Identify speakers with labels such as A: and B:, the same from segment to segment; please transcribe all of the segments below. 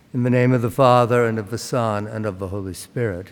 A: In the name of the Father, and of the Son, and of the Holy Spirit.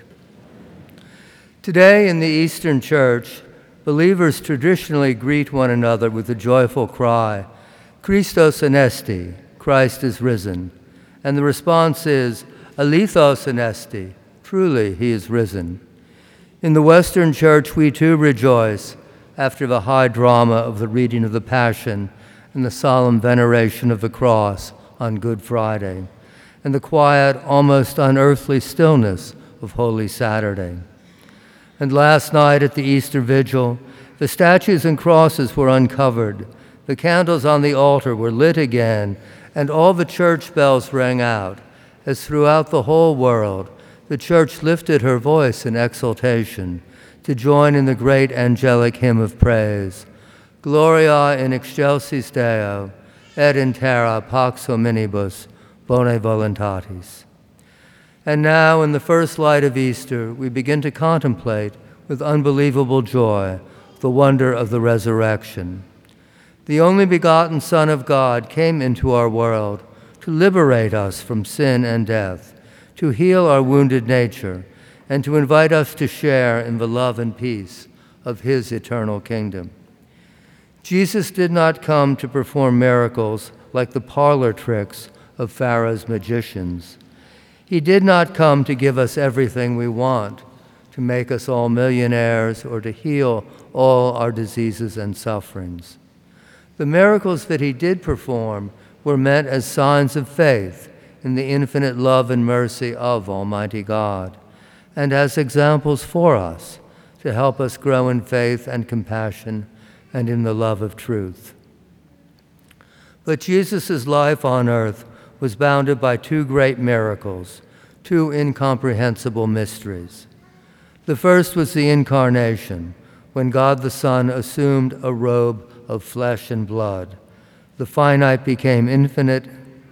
A: Today in the Eastern Church, believers traditionally greet one another with the joyful cry, Christos anesti, Christ is risen. And the response is, Alithos anesti, truly he is risen. In the Western Church, we too rejoice after the high drama of the reading of the Passion and the solemn veneration of the cross on Good Friday, and the quiet, almost unearthly stillness of Holy Saturday. And last night at the Easter Vigil, the statues and crosses were uncovered, the candles on the altar were lit again, and all the church bells rang out, as throughout the whole world the Church lifted her voice in exultation to join in the great angelic hymn of praise, Gloria in excelsis Deo, et in terra pax hominibus, Bone voluntatis. And now, in the first light of Easter, we begin to contemplate with unbelievable joy the wonder of the resurrection. The only begotten Son of God came into our world to liberate us from sin and death, to heal our wounded nature, and to invite us to share in the love and peace of his eternal kingdom. Jesus did not come to perform miracles like the parlor tricks of Pharaoh's magicians. He did not come to give us everything we want, to make us all millionaires, or to heal all our diseases and sufferings. The miracles that he did perform were meant as signs of faith in the infinite love and mercy of Almighty God, and as examples for us to help us grow in faith and compassion and in the love of truth. But Jesus' life on earth was bounded by two great miracles, two incomprehensible mysteries. The first was the Incarnation, when God the Son assumed a robe of flesh and blood. The finite became infinite,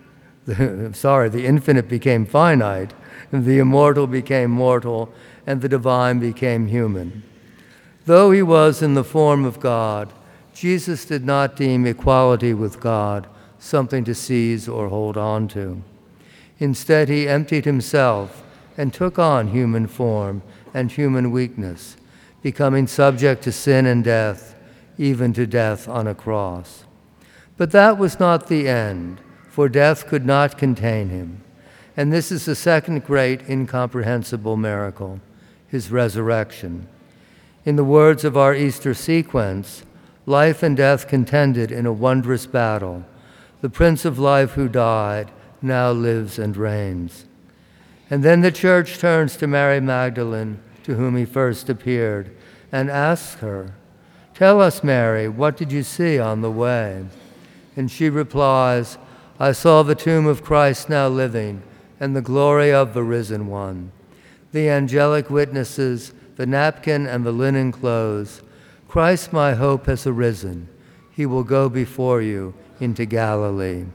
A: the infinite became finite, and the immortal became mortal, and the divine became human. Though he was in the form of God, Jesus did not deem equality with God something to seize or hold on to. Instead, he emptied himself and took on human form and human weakness, becoming subject to sin and death, even to death on a cross. But that was not the end, for death could not contain him. And this is the second great incomprehensible miracle, his resurrection. In the words of our Easter sequence, life and death contended in a wondrous battle. The Prince of Life who died now lives and reigns. And then the Church turns to Mary Magdalene, to whom he first appeared, and asks her, "Tell us, Mary, what did you see on the way?" And she replies, "I saw the tomb of Christ now living, and the glory of the risen one. The angelic witnesses, the napkin and the linen clothes. Christ, my hope, has arisen. He will go before you into Galilee."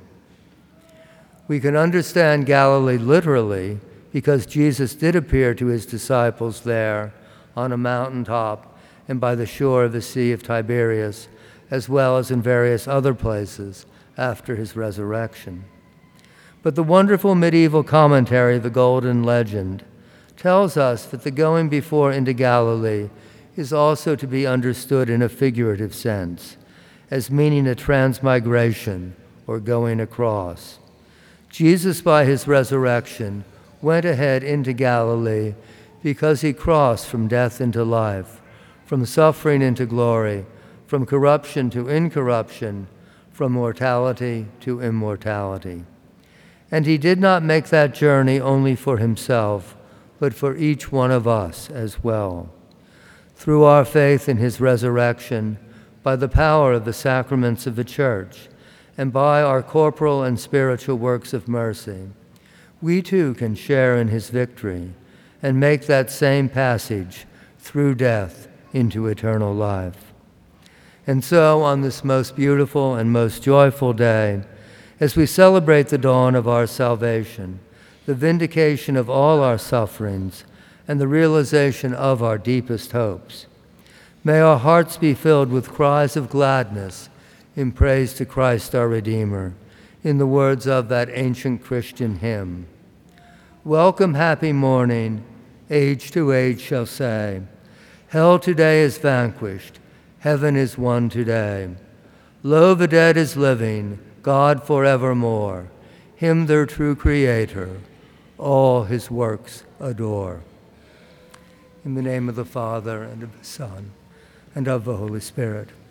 A: We can understand Galilee literally because Jesus did appear to his disciples there on a mountaintop and by the shore of the Sea of Tiberias, as well as in various other places after his resurrection. But the wonderful medieval commentary, The Golden Legend, tells us that the going before into Galilee is also to be understood in a figurative sense, as meaning a transmigration or going across. Jesus, by his resurrection, went ahead into Galilee because he crossed from death into life, from suffering into glory, from corruption to incorruption, from mortality to immortality. And he did not make that journey only for himself, but for each one of us as well. Through our faith in his resurrection, by the power of the sacraments of the Church, and by our corporal and spiritual works of mercy, we too can share in his victory and make that same passage through death into eternal life. And so, on this most beautiful and most joyful day, as we celebrate the dawn of our salvation, the vindication of all our sufferings, and the realization of our deepest hopes, may our hearts be filled with cries of gladness in praise to Christ our Redeemer, in the words of that ancient Christian hymn, Welcome, happy morning, age to age shall say. Hell today is vanquished, heaven is won today. Lo, the dead is living, God forevermore. Him their true Creator, all his works adore. In the name of the Father, and of the Son, and of the Holy Spirit.